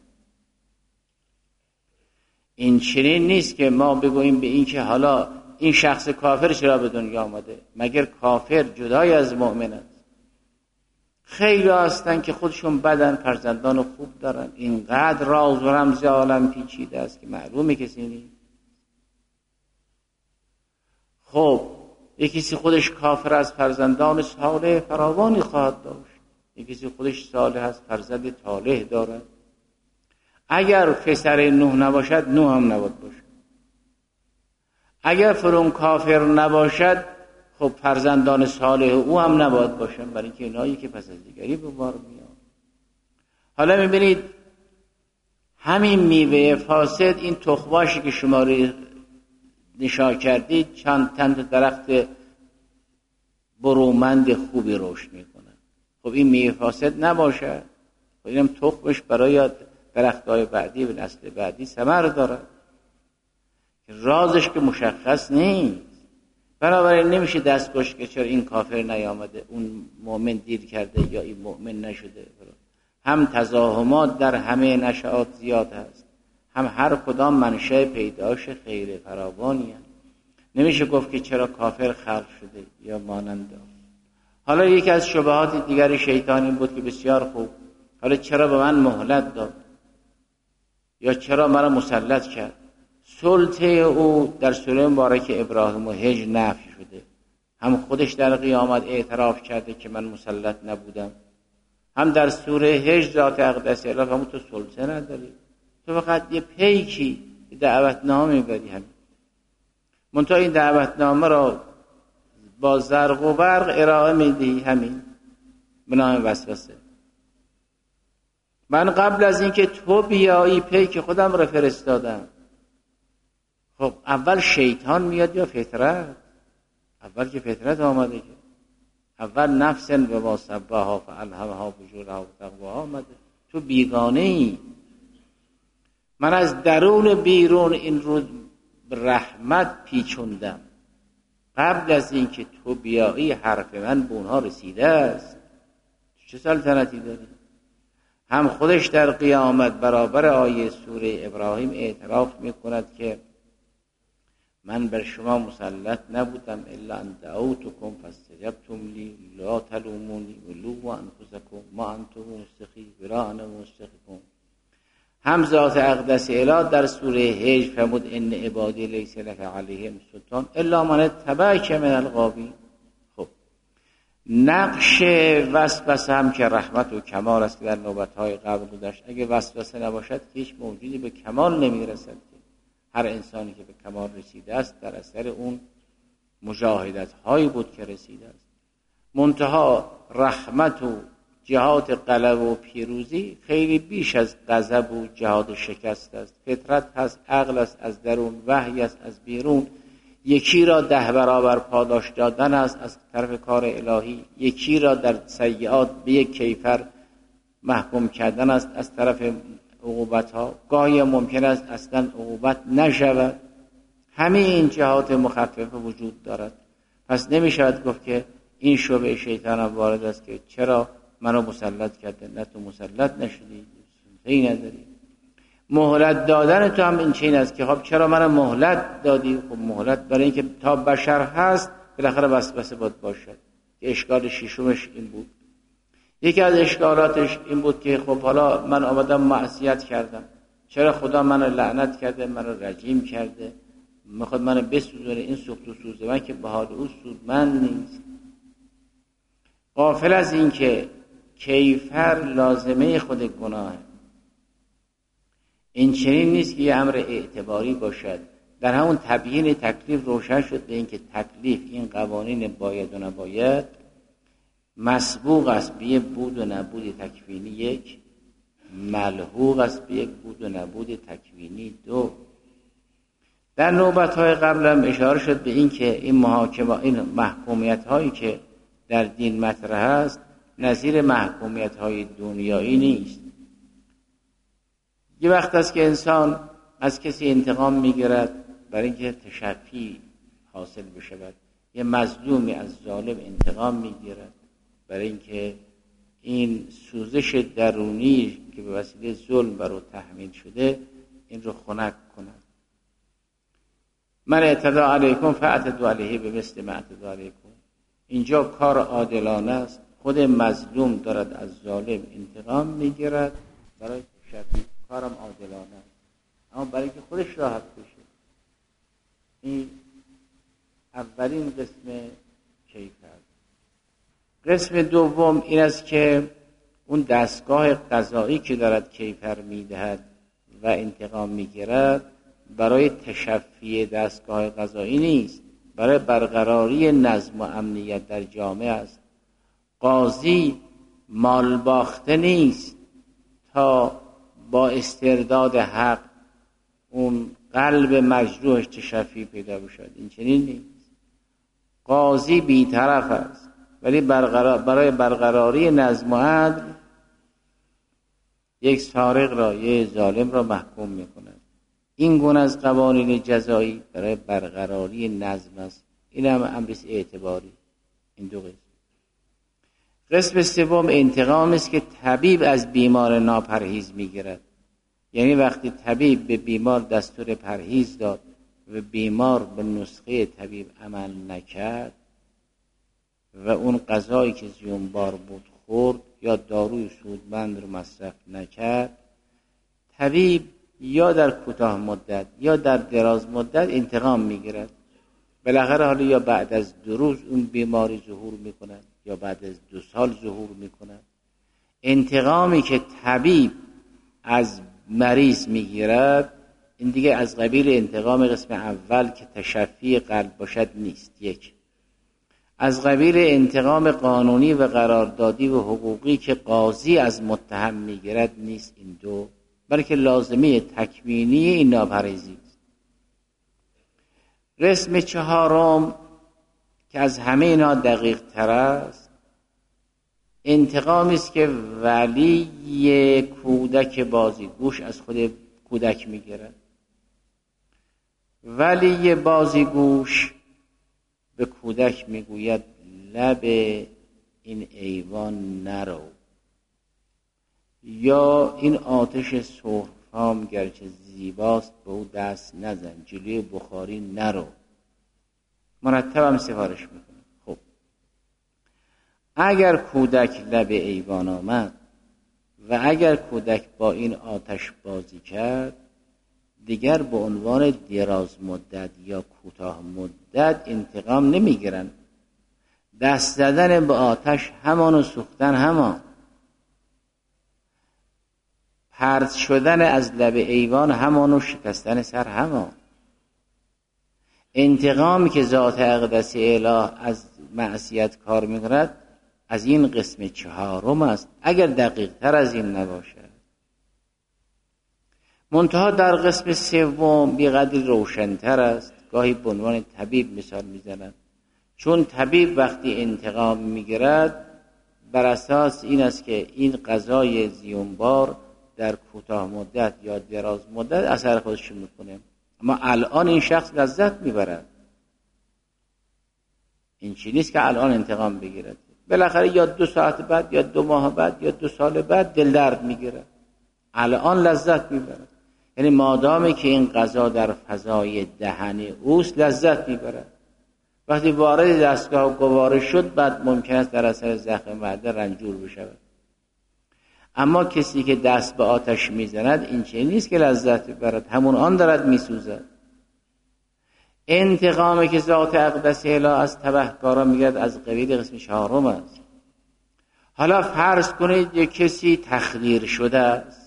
این چنین نیست که ما بگوییم به این که حالا این شخص کافر چرا به دنیا آمده، مگر کافر جدای از مؤمن است؟ خیلی هستن که خودشون بدن، فرزندان خوب دارن. اینقدر راز و رمز عالم پیچیده است که معلومه کسی نیست. خب یکیسی خودش کافر از فرزندان صالح فراوانی خواهد داشت، یکیسی خودش صالح از فرزند طالح دارد. اگر پسر نوح نباشد نوح هم نباید باشد. اگر فرعون کافر نباشد خب فرزندان صالح او هم نباید باشن، برای اینکه اینایی که پس از دیگری به بار میاد. حالا میبینید همین میوه فاسد، این تخماشی که شما رو نشان کردید، چند تن درخت برومند خوبی رشد میکنه. خب این میوه فاسد نباشه، خب اینم تخمش برای درخت‌های بعدی و نسل بعدی ثمر داره. رازش که مشخص نیست، بنابراین نمیشه دست کش که چرا این کافر نیامده، اون مؤمن دیر کرده یا این مؤمن نشده. هم تزاحمات در همه نشأات زیاد هست، هم هر کدام منشأ پیداش خیر فراوانی هست. نمیشه گفت که چرا کافر خلق شده یا مانند. حالا یکی از شبهات دیگر شیطان این بود که بسیار خوب، حالا چرا به من مهلت داد یا چرا مرا مسلط کرد؟ سلطه او در سوره مبارک ابراهیم و هجر نفی شده. هم خودش در قیامت اعتراف کرده که من مسلط نبودم، هم در سوره هجر ذات اقدس اله فرمود تو سلطه نداری، تو فقط یه پیکی دعوتنامه میبری. همین منتها این دعوتنامه را با زرق و برق ارائه میدی، همین به نام وسوسه. من قبل از اینکه تو بیایی پیک خودم را فرستادم. خب اول شیطان میاد یا فطرت؟ اول که فطرت آمده، که اول نفسن به ما سبها فالهمها فجورها و تقواها آمده. تو بیگانه ای. من از درون بیرون این رو رحمت پیچوندم. قبل از اینکه تو بیایی حرف من به اونها رسیده است. چه سلطنتی داری؟ هم خودش در قیامت برابر آیه سوره ابراهیم اعتراف میکند که من بر شما مسلط نبودم الا ان دعوتکم فاستجبتم لی لا تلومونی ولوموا انفسکم ما انتم مستخی برا انا مستخیکم. هم ذات اقدس اله در سوره هجر فرمود ان عبادی لیس لک علیهم سلطان الا من اتبعک من الغاوین. خب نقش وسوسه هم که رحمت و کمال است در نوبت‌های قبل بودش. اگه وسوسه نباشد هیچ موجودی به کمال نمیرسد. هر انسانی که به کمال رسیده است در اثر اون مجاهدت هایی بود که رسیده است. منتها رحمت و جهاد غلبه و پیروزی خیلی بیش از غضب و جهاد شکست است. فطرت هست، عقل است از درون، وحی است از بیرون. یکی را ده برابر پاداش دادن است از طرف کار الهی، یکی را در سیئات به یک کیفر محکوم کردن است از طرف عقوبت ها. گاهی ممکن است اصلا عقوبت نشود. همه این جهات مخففه وجود دارد. پس نمی شود گفت که این شبه شیطان هم وارد است که چرا منو مسلط کرده، نه تو مسلط نشدی، سلطه‌ای نداری. مهلت دادن تو هم این چین است که خب چرا منو مهلت دادی؟ خب مهلت برای اینکه تا بشر هست بالاخره وسوسه باید باشد. که اشکال ششمش این بود. یکی از اشکالاتش این بود که خب حالا من آمدم معصیت کردم، چرا خدا منو لعنت کرده، منو رجیم کرده، میخواد منو بسوزونه. این سوخت و سوز من که به حال او سودمند نیست. غافل از این که کیفر لازمه خود گناه. این چنین نیست که یه امر اعتباری باشد. در همون تبیین تکلیف روشن شد به این که تکلیف، این قوانین باید و نباید، مسبوق است به یک بود و نبود تکوینی یک، ملحوق است به یک بود و نبود تکوینی دو. در نوبت‌های قبل هم اشاره شد به این که این محاکمه، این محکومیت‌هایی که در دین مطرح است نظیر محکومیت‌های دنیایی نیست. یه وقت است که انسان از کسی انتقام می‌گیرد برای اینکه تشفی حاصل بشود. یه مظلومی از ظالم انتقام می‌گیرد برای اینکه این سوزش درونی که به وسیله ظلم بر او تحمیل شده این رو خنک کند. من اعتدی علیکم فاعتدوا علیه بمثل ما اعتدی علیکم. اینجا کار عادلانه است. خود مظلوم دارد از ظالم انتقام میگیرد برای تشفی، کارم عادلانه است، اما برای که خودش راحت بشه. این اولین قسم کیفر. قسم دوم این است که اون دستگاه قضایی که دارد کیفر میدهد و انتقام میگیرد برای تشفی دستگاه قضایی نیست، برای برقراری نظم و امنیت در جامعه است. قاضی مال باخته نیست تا با استرداد حق اون قلب مجروحش تشفی پیدا بشد، این چنین نیست. قاضی بی‌طرف است ولی برقرار برای برقراری نظم و عدل یک سارق را، یک ظالم را محکوم می‌کند. این گونه از قوانین جزایی برای برقراری نظم است. این هم امر اعتباری. این دو قسم. قسم سوم انتقام است که طبیب از بیمار ناپرهیز می‌گیرد. یعنی وقتی طبیب به بیمار دستور پرهیز داد و بیمار به نسخه طبیب عمل نکرد و اون غذایی که زیانبار بود خورد یا داروی سودمند رو مصرف نکرد، طبیب یا در کوتاه مدت یا در دراز مدت انتقام میگیرد. بالاخره حالا یا بعد از دو روز اون بیماری ظهور میکند یا بعد از دو سال ظهور میکند. انتقامی که طبیب از مریض میگیرد این دیگه از قبیل انتقام قسم اول که تشفی قلب باشد نیست. یک، از قبیل انتقام قانونی و قراردادی و حقوقی که قاضی از متهم میگیرد نیست. این دو، بلکه لازمه تکوینی این ناپرهیزی است. قسم چهارم که از همه اینا دقیق تر است، انتقامی است که ولی کودک بازیگوش از خود کودک میگیرد. ولی بازیگوش به کودک میگوید لب این ایوان نرو، یا این آتش سرخفام گرچه زیباست به او دست نزن، جلوی بخاری نرو. مرتب هم سفارش میکنه. خب اگر کودک لب ایوان آمد و اگر کودک با این آتش بازی کرد، دیگر به عنوان دراز مدت یا کوتاه مدت انتقام نمیگیرن. دست زدن به آتش همان و سوختن همان، پرت شدن از لب ایوان همان و شکستن سر همان. انتقامی که ذات اقدس اله از معصیت کار میکند از این قسم چهارم است، اگر دقیق تر از این نباشد. منتها در قسم سوم بی‌قدری روشن‌تر است. گاهی به عنوان طبیب مثال میزنند، چون طبیب وقتی انتقام میگیرد بر اساس این است که این غذای زیانبار در کوتاه مدت یا دراز مدت اثر خودش میکنه، اما الان این شخص لذت میبرد. این چیزی نیست که الان انتقام بگیرد، بالاخره یا دو ساعت بعد یا دو ماه بعد یا دو سال بعد دل درد میگیرد، الان لذت میبرد. یعنی مادامی که این غذا در فضای دهن اوست لذت میبرد. وقتی وارد دستگاه گوارش شد بعد ممکن است در اثر زخم معده رنجور بشود. اما کسی که دست به آتش میزند این چه نیست که لذت ببرد، همون آن دارد میسوزد. انتقامی که ذات اقدس اله از تبهکاران میگرد از قبیل قسم چهارم است. حالا فرض کنید یک کسی تخدیر شده است،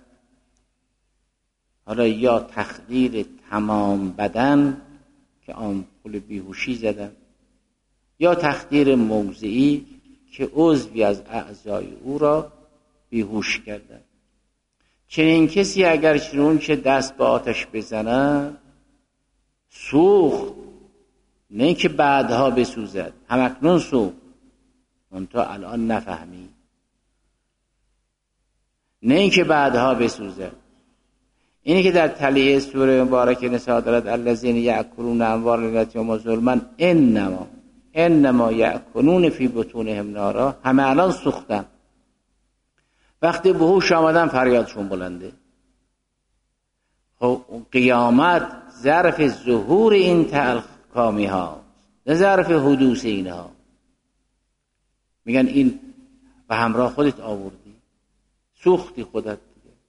حالا یا تخدیر تمام بدن که آمپول بیهوشی زدن، یا تخدیر موضعی که عضوی از اعضای او را بیهوش کردن. چنین کسی اگر چنون که دست به آتش بزنه سوخت، نه که بعدها بسوزد، همکنون سوخت، منتها الان نفهمی، نه که بعدها بسوزد. اینی که در تلیه سوره مبارکه نساء دارد الذین یأکلون اموال الیتامی ظلما انما انما یأکلون فی بطونهم نارا، همه الان سوختن. وقتی به هوش آمدن فریادشون بلنده. قیامت ظرف ظهور این تلخ کامی ها، نه ظرف حدوث اینها. میگن این به همراه خودت آوردی، سوختی خودت.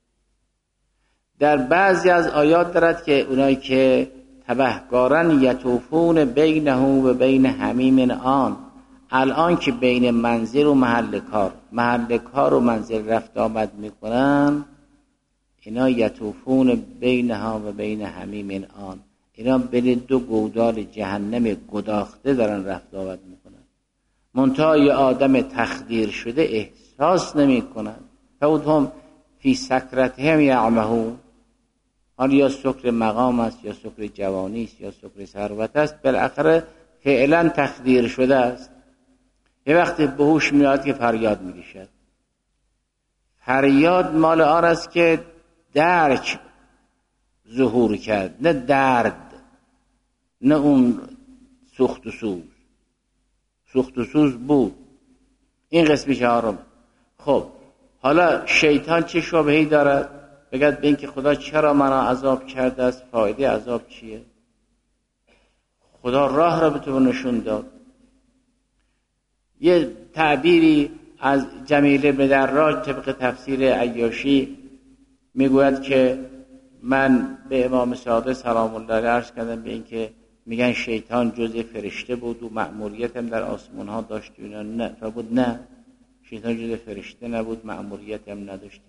در بعضی از آیات دارد که اونایی که تبهکارن یطوفون بینه و بین حمیم آن، الان که بین منزل و محل کار محل کار و منزل رفت آمد میکنن، اینا یطوفون بینها و بین حمیم آن، اینا بین دو گودال جهنم گداخته دارن رفت آمد میکنن، منتها یه آدم تخدیر شده احساس نمی کنن. فهم فی سکرتهم یعمهون، حال یا سکر مقام است یا سکر جوانی است یا سکر ثروت است، بالاخره فعلا تخدیر شده است. یه وقتی به هوش میاد که فریاد میکشد. فریاد مال آن است که درک ظهور کرد، نه درد، نه اون سوخت و سوز. سوخت و سوز بود. این قسمی چهارم. خب حالا شیطان چه شبهه‌ای دارد؟ بگد به این که خدا چرا منو عذاب کرده است؟ فایده عذاب چیه؟ خدا راه را به تو نشون داد. یه تعبیری از جمیل بن دراج طبق تفسیر عیاشی میگوید که من به امام صادق سلام الله علیه عرض کردم به این که میگن شیطان جزء فرشته بود و مأموریت هم در آسمان ها داشت. اینا نه فرمود نه، شیطان جزء فرشته نبود، مأموریت هم نداشت.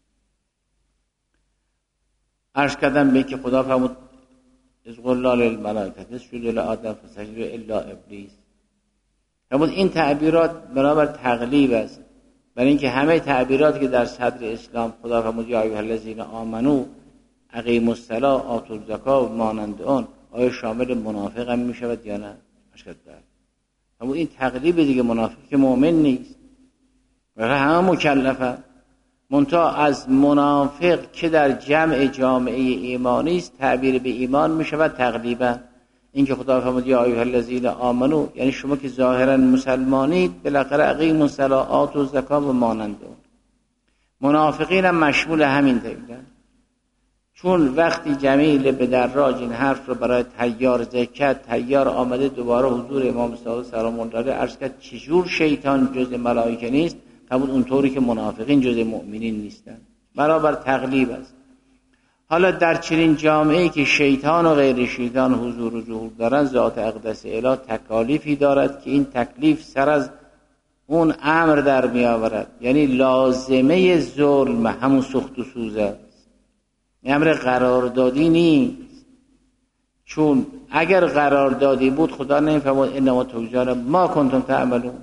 عرض کردم به این که خدا فرمود از قل للملائکه اسجدوا لآدم فسجدوا الا ابلیس. فرمود این تعبیرات بنابر تقلیب است، برای اینکه همه تعبیراتی که در صدر اسلام خدا فرمود یا ایها الذین آمنو اقیموا الصلاة آتوا الزکاة و مانند آن، آیا شامل منافق هم می شود یا نه؟ اشکال دارد. اما این تقلیب دیگه، منافق که مؤمن نیست و همه مکلفه. منتها از منافق که در جمع جامعه ایمانی است تعبیر به ایمان می شود تقلیبا. این که خدا فرمود یا ایها الذین آمنو، یعنی شما که ظاهرا مسلمانید بالاخره اقیموا الصلاة آتوا الزکاة و مانند آن. منافقین هم مشمول همین دیدن. چون وقتی جمیل به دراج این حرف رو برای تیار ذکر تیار آمده دوباره حضور امام صادق سلام الله علیه عرض کرد چجور شیطان جز ملائکه نیست؟ قبول اونطوری که منافقین جز مؤمنین نیستن. برابر تقلیب است. حالا در چنین جامعه‌ای که شیطان و غیر شیطان حضور و ظهور دارن، ذات اقدس الهی تکالیفی دارد که این تکلیف سر از اون امر در می آورد. یعنی لازمه ظلم همون سخت و سوز است، امر قراردادی نیست. چون اگر قراردادی بود خدا نمی‌فرمود انما تجزون ما کنتم تعملون.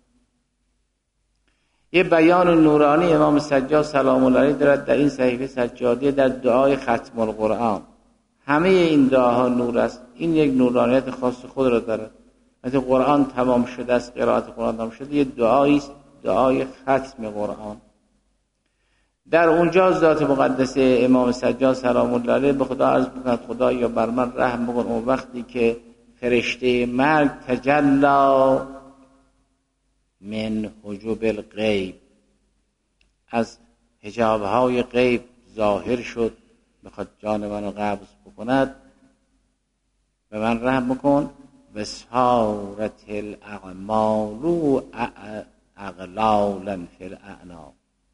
یه بیان نورانی امام سجاد سلام الله علیه دارد در این صحیفه سجادی در دعای ختم القرآن. همه این دعاها نور است. این یک نورانیت خاص خود را دارد. وقتی قرآن تمام شده است، قرائت قرآن تمام شده، یه دعایی است، دعای ختم قرآن. در اونجا ذات مقدسه امام سجاد سلام الله علیه به خدا عرض می‌کند خدا یا بر من رحم بکن. اون وقتی که فرشته مرگ تجلی من حجب الغیب، از حجاب‌های غیب ظاهر شد، بخواد جان منو قبض بکند، به من رحم بکن. و سارت الاعمال اغلالا فی الاعناق.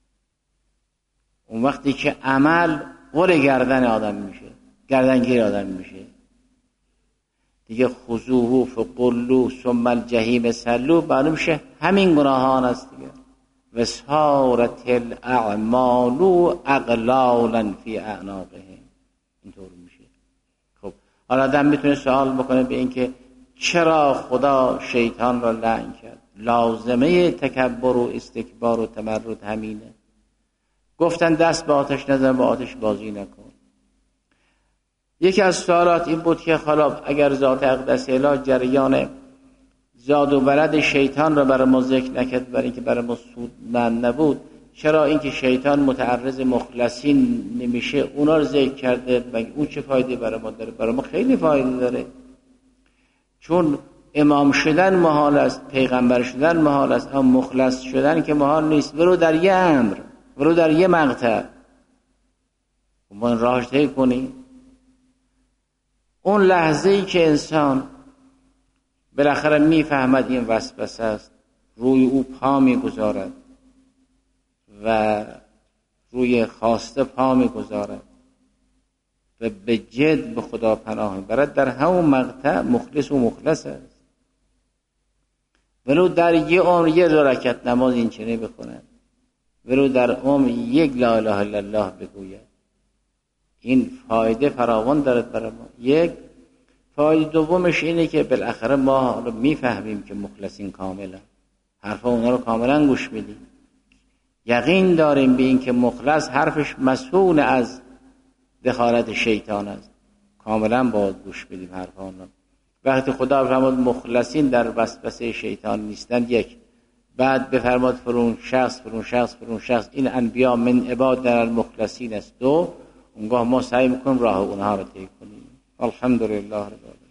اون وقتی که عمل غل گردن آدم میشه، گردنگیر آدم میشه دیگه، خذوه فغلوه ثم الجحیم صلوه، معلوم میشه همین گناهان است دیگه. و سارت الاعمال اغلالا فی اعناقهم، اینطور میشه. خب حالا آدم میتونه سوال بکنه به این که چرا خدا شیطان را لعن کرد؟ لازمه تکبر و استکبار و تمرد همینه. گفتن دست به آتش نزن، با آتش بازی نکن. یکی از سوالات این بود که خلاف اگر ذات اقدس الهی جریان زاد و ولد شیطان را برای ما ذکر نکرد، برای اینکه برای ما سودمند نبود، چرا اینکه شیطان متعرض مخلصین نمیشه اونا رو ذکر کرده؟ مگه اون چه فایده برای ما داره؟ برای ما خیلی فایده داره. چون امام شدن محال است، پیغمبر شدن محال است، اما مخلص شدن که محال نیست. ولو در یه امر، ولو در یه مقطع ما راهش طی کنیم. اون لحظه‌ای که انسان بالاخره میفهمد این وسوسه است، روی او پا میگذارد و روی خواسته پا میگذارد و به جد به خدا پناه میبرد، در همون مقطع مخلص و مخلص است. ولو در یه عمر یه دو رکعت نماز این چنین بخوند، ولو در عمر یک لا اله الا الله بگوید، این فایده فراوان دارد برای ما. یک فایده دومش اینه که بالاخره ما رو میفهمیم که مخلصین کاملا، حرف اونا رو کاملا گوش میدیم، یقین داریم به این که مخلص حرفش مسئول از دخالت شیطان است، کاملا باید گوش بدیم حرف اونا. وقتی خدا فرمود مخلصین در وسوسه شیطان نیستن، یک، بعد بفرماد فرون شخص فرون شخص فرون شخص این انبیا من عباد در المخلصین است، دو، اونگاه ما سعی میکنیم راه اونها رو طی کنیم. الحمدلله رب العالمین.